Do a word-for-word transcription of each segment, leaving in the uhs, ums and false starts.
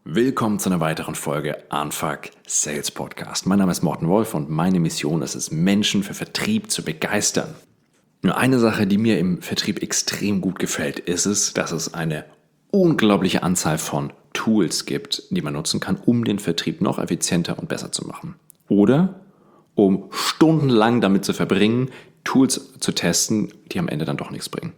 Willkommen zu einer weiteren Folge Unfuck Sales Podcast. Mein Name ist Morten Wolf und meine Mission ist es, Menschen für Vertrieb zu begeistern. Nur eine Sache, die mir im Vertrieb extrem gut gefällt, ist es, dass es eine unglaubliche Anzahl von Tools gibt, die man nutzen kann, um den Vertrieb noch effizienter und besser zu machen. Oder um stundenlang damit zu verbringen, Tools zu testen, die am Ende dann doch nichts bringen.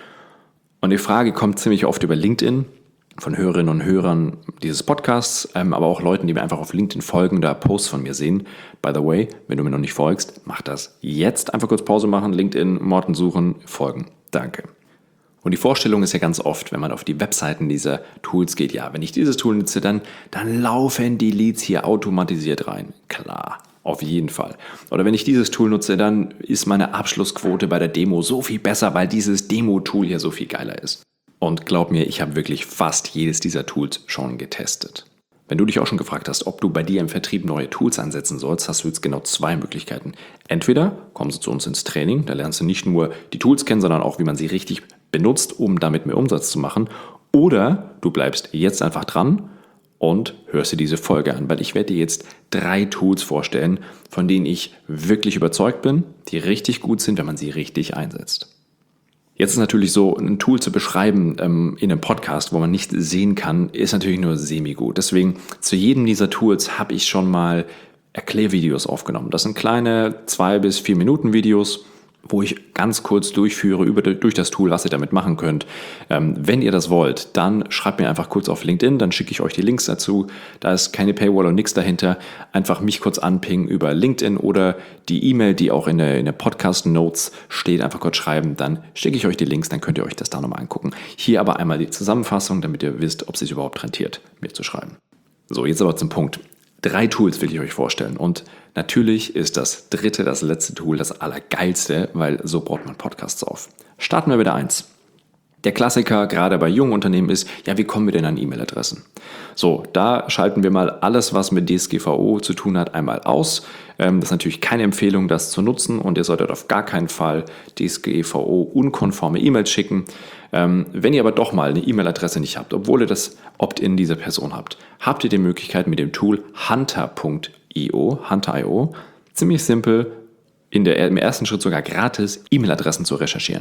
Und die Frage kommt ziemlich oft über LinkedIn, von Hörerinnen und Hörern dieses Podcasts, ähm, aber auch Leuten, die mir einfach auf LinkedIn folgen, da Posts von mir sehen. By the way, wenn du mir noch nicht folgst, mach das jetzt. Einfach kurz Pause machen, LinkedIn, Morten suchen, folgen. Danke. Und die Vorstellung ist ja ganz oft, wenn man auf die Webseiten dieser Tools geht, ja, wenn ich dieses Tool nutze, dann, dann laufen die Leads hier automatisiert rein. Klar, auf jeden Fall. Oder wenn ich dieses Tool nutze, dann ist meine Abschlussquote bei der Demo so viel besser, weil dieses Demo-Tool hier so viel geiler ist. Und glaub mir, ich habe wirklich fast jedes dieser Tools schon getestet. Wenn du dich auch schon gefragt hast, ob du bei dir im Vertrieb neue Tools einsetzen sollst, hast du jetzt genau zwei Möglichkeiten. Entweder kommst du zu uns ins Training, da lernst du nicht nur die Tools kennen, sondern auch, wie man sie richtig benutzt, um damit mehr Umsatz zu machen. Oder du bleibst jetzt einfach dran und hörst dir diese Folge an, weil ich werde dir jetzt drei Tools vorstellen, von denen ich wirklich überzeugt bin, die richtig gut sind, wenn man sie richtig einsetzt. Jetzt ist natürlich so, ein Tool zu beschreiben ähm, in einem Podcast, wo man nicht sehen kann, ist natürlich nur semi-gut. Deswegen zu jedem dieser Tools habe ich schon mal Erklärvideos aufgenommen. Das sind kleine zwei bis vier Minuten Videos, wo ich ganz kurz durchführe über, durch das Tool, was ihr damit machen könnt. Ähm, wenn ihr das wollt, dann schreibt mir einfach kurz auf LinkedIn, dann schicke ich euch die Links dazu. Da ist keine Paywall und nichts dahinter. Einfach mich kurz anpingen über LinkedIn oder die E-Mail, die auch in der, in der Podcast-Notes steht, einfach kurz schreiben. Dann schicke ich euch die Links, dann könnt ihr euch das da nochmal angucken. Hier aber einmal die Zusammenfassung, damit ihr wisst, ob es sich überhaupt rentiert, mir zu schreiben. So, jetzt aber zum Punkt. Drei Tools will ich euch vorstellen und natürlich ist das dritte, das letzte Tool das allergeilste, weil so baut man Podcasts auf. Starten wir mit der eins. Der Klassiker, gerade bei jungen Unternehmen ist, ja, wie kommen wir denn an E-Mail-Adressen? So, da schalten wir mal alles, was mit D S G V O zu tun hat, einmal aus. Das ist natürlich keine Empfehlung, das zu nutzen und ihr solltet auf gar keinen Fall D S G V O-unkonforme E-Mails schicken. Wenn ihr aber doch mal eine E-Mail-Adresse nicht habt, obwohl ihr das Opt-in dieser Person habt, habt ihr die Möglichkeit mit dem Tool hunter punkt io, hunter punkt io, ziemlich simpel, in der, im ersten Schritt sogar gratis E-Mail-Adressen zu recherchieren.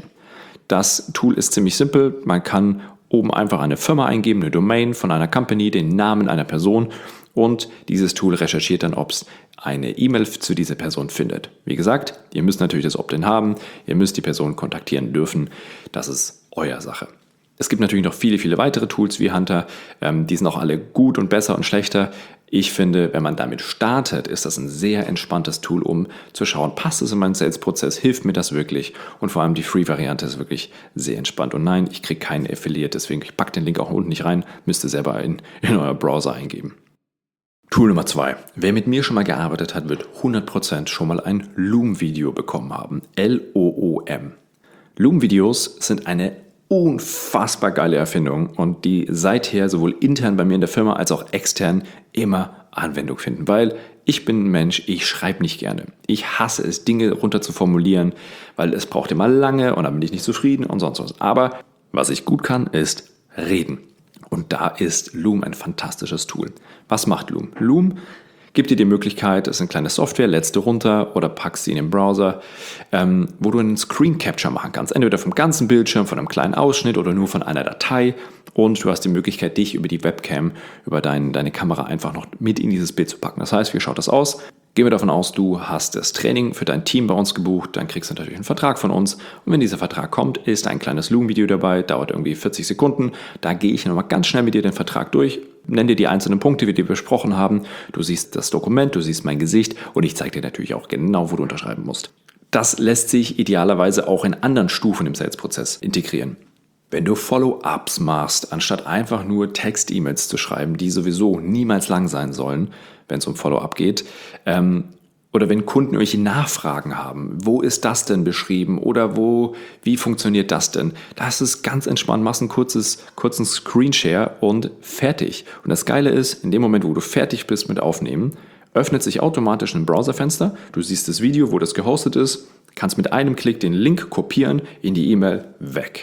Das Tool ist ziemlich simpel. Man kann oben einfach eine Firma eingeben, eine Domain von einer Company, den Namen einer Person und dieses Tool recherchiert dann, ob es eine E-Mail zu dieser Person findet. Wie gesagt, ihr müsst natürlich das Opt-in haben, ihr müsst die Person kontaktieren dürfen. Das ist euer Sache. Es gibt natürlich noch viele, viele weitere Tools wie Hunter. Ähm, die sind auch alle gut und besser und schlechter. Ich finde, wenn man damit startet, ist das ein sehr entspanntes Tool, um zu schauen, passt es in meinen Sales-Prozess, hilft mir das wirklich? Und vor allem die Free-Variante ist wirklich sehr entspannt. Und nein, ich kriege keinen Affiliate, deswegen ich packe den Link auch unten nicht rein, müsst ihr selber in, in euer Browser eingeben. Tool Nummer zwei. Wer mit mir schon mal gearbeitet hat, wird hundert Prozent schon mal ein Loom-Video bekommen haben. L O O M. Loom-Videos sind eine unfassbar geile Erfindung und die seither sowohl intern bei mir in der Firma als auch extern immer Anwendung finden, weil ich bin ein Mensch, ich schreibe nicht gerne. Ich hasse es, Dinge runter zu formulieren, weil es braucht immer lange und dann bin ich nicht zufrieden und sonst was. Aber was ich gut kann, ist reden. Und da ist Loom ein fantastisches Tool. Was macht Loom? Loom gibt dir die Möglichkeit, das ist eine kleine Software, lädst du runter oder packst sie in den Browser, ähm, wo du einen Screen Capture machen kannst. Entweder vom ganzen Bildschirm, von einem kleinen Ausschnitt oder nur von einer Datei. Und du hast die Möglichkeit, dich über die Webcam, über dein, deine Kamera einfach noch mit in dieses Bild zu packen. Das heißt, wie schaut das aus? Gehen wir davon aus, du hast das Training für dein Team bei uns gebucht, dann kriegst du natürlich einen Vertrag von uns. Und wenn dieser Vertrag kommt, ist ein kleines Loom-Video dabei, dauert irgendwie vierzig Sekunden. Da gehe ich nochmal ganz schnell mit dir den Vertrag durch, nenne dir die einzelnen Punkte, die wir besprochen haben. Du siehst das Dokument, du siehst mein Gesicht und ich zeige dir natürlich auch genau, wo du unterschreiben musst. Das lässt sich idealerweise auch in anderen Stufen im Sales-Prozess integrieren. Wenn du Follow-ups machst, anstatt einfach nur Text-E-Mails zu schreiben, die sowieso niemals lang sein sollen, wenn es um Follow-up geht, ähm, oder wenn Kunden irgendwelche Nachfragen haben, wo ist das denn beschrieben oder wo, wie funktioniert das denn? Das ist ganz entspannt, machst einen kurzes, kurzen Screenshare und fertig. Und das Geile ist, in dem Moment, wo du fertig bist mit Aufnehmen, öffnet sich automatisch ein Browserfenster, du siehst das Video, wo das gehostet ist, kannst mit einem Klick den Link kopieren in die E-Mail weg.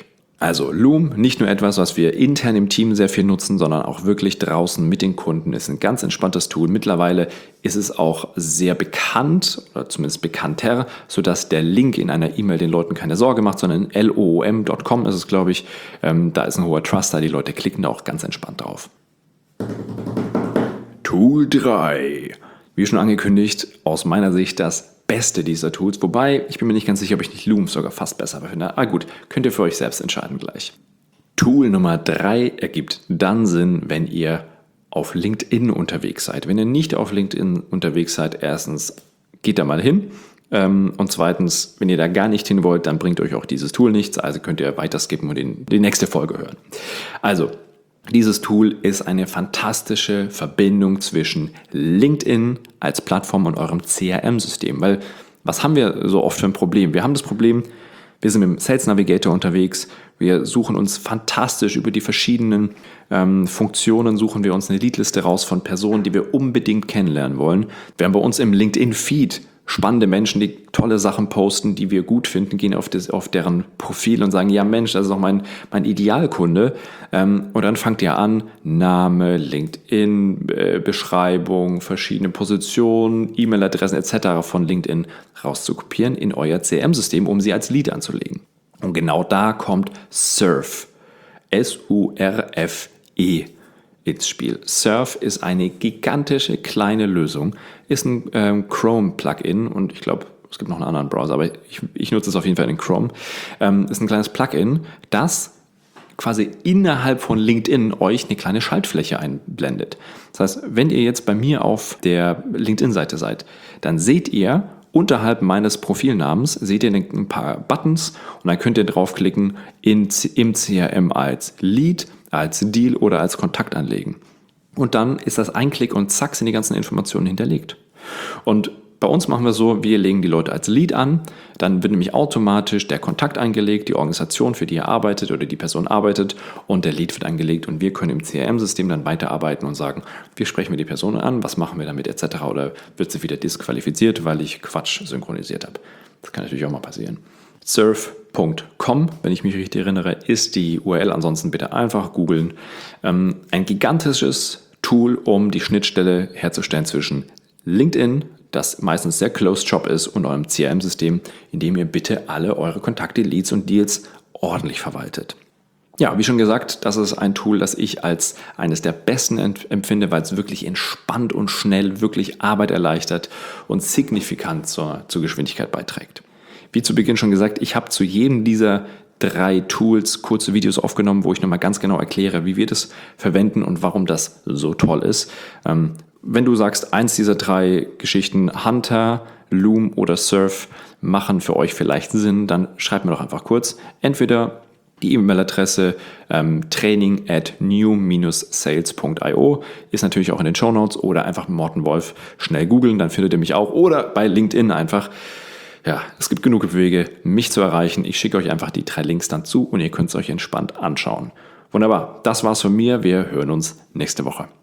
Also Loom, nicht nur etwas, was wir intern im Team sehr viel nutzen, sondern auch wirklich draußen mit den Kunden. Ist ein ganz entspanntes Tool. Mittlerweile ist es auch sehr bekannt, oder zumindest bekannter, sodass der Link in einer E-Mail den Leuten keine Sorge macht, sondern loom Punkt com ist es, glaube ich. Ähm, da ist ein hoher Trust da, die Leute klicken da auch ganz entspannt drauf. Tool drei. Wie schon angekündigt, aus meiner Sicht das Beste dieser Tools, wobei ich bin mir nicht ganz sicher, ob ich nicht Loom sogar fast besser finde. Ah gut, könnt ihr für euch selbst entscheiden gleich. Tool Nummer drei ergibt dann Sinn, wenn ihr auf LinkedIn unterwegs seid. Wenn ihr nicht auf LinkedIn unterwegs seid, erstens geht da mal hin und zweitens, wenn ihr da gar nicht hin wollt, dann bringt euch auch dieses Tool nichts, also könnt ihr weiter skippen und in die nächste Folge hören. Also, dieses Tool ist eine fantastische Verbindung zwischen LinkedIn als Plattform und eurem C R M-System. Weil was haben wir so oft für ein Problem? Wir haben das Problem, wir sind mit dem Sales Navigator unterwegs, wir suchen uns fantastisch über die verschiedenen ähm, Funktionen, suchen wir uns eine Leadliste raus von Personen, die wir unbedingt kennenlernen wollen. Wir haben bei uns im LinkedIn-Feed spannende Menschen, die tolle Sachen posten, die wir gut finden, gehen auf, das, auf deren Profil und sagen, ja Mensch, das ist doch mein, mein Idealkunde. Ähm, und dann fangt ihr an, Name, LinkedIn, äh, Beschreibung, verschiedene Positionen, E-Mail-Adressen et cetera von LinkedIn rauszukopieren in euer C R M-System, um sie als Lead anzulegen. Und genau da kommt Surf, S U R F E. ins Spiel. Surf ist eine gigantische kleine Lösung, ist ein ähm, Chrome-Plugin und ich glaube, es gibt noch einen anderen Browser, aber ich, ich nutze es auf jeden Fall in Chrome. Ähm, ist ein kleines Plugin, das quasi innerhalb von LinkedIn euch eine kleine Schaltfläche einblendet. Das heißt, wenn ihr jetzt bei mir auf der LinkedIn-Seite seid, dann seht ihr unterhalb meines Profilnamens, seht ihr ein paar Buttons und dann könnt ihr draufklicken in, im C R M als Lead, als Deal oder als Kontakt anlegen. Und dann ist das ein Klick und zack sind die ganzen Informationen hinterlegt. Und bei uns machen wir so, wir legen die Leute als Lead an, dann wird nämlich automatisch der Kontakt eingelegt, die Organisation, für die ihr arbeitet oder die Person arbeitet und der Lead wird angelegt und wir können im C R M-System dann weiterarbeiten und sagen, wir sprechen wir die Person an, was machen wir damit et cetera oder wird sie wieder disqualifiziert, weil ich Quatsch synchronisiert habe. Das kann natürlich auch mal passieren. surf Punkt com, wenn ich mich richtig erinnere, ist die U R L. Ansonsten bitte einfach googeln. Ähm, ein gigantisches Tool, um die Schnittstelle herzustellen zwischen LinkedIn, das meistens sehr closed shop ist, und eurem C R M-System, in dem ihr bitte alle eure Kontakte, Leads und Deals ordentlich verwaltet. Ja, wie schon gesagt, das ist ein Tool, das ich als eines der besten empfinde, weil es wirklich entspannt und schnell wirklich Arbeit erleichtert und signifikant zur, zur Geschwindigkeit beiträgt. Wie zu Beginn schon gesagt, ich habe zu jedem dieser drei Tools kurze Videos aufgenommen, wo ich nochmal ganz genau erkläre, wie wir das verwenden und warum das so toll ist. Ähm, wenn du sagst, eins dieser drei Geschichten, Hunter, Loom oder Surf, machen für euch vielleicht Sinn, dann schreibt mir doch einfach kurz. Entweder die E-Mail-Adresse ähm, training at new dash sales punkt io ist natürlich auch in den Shownotes oder einfach Morten Wolf schnell googeln, dann findet ihr mich auch. Oder bei LinkedIn einfach. Ja, es gibt genug Wege, mich zu erreichen. Ich schicke euch einfach die drei Links dann zu und ihr könnt es euch entspannt anschauen. Wunderbar, das war's von mir. Wir hören uns nächste Woche.